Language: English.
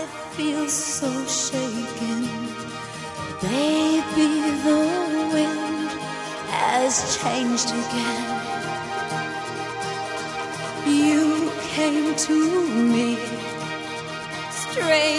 I feel so shaken. Baby, the wind has changed again. You came to me, strange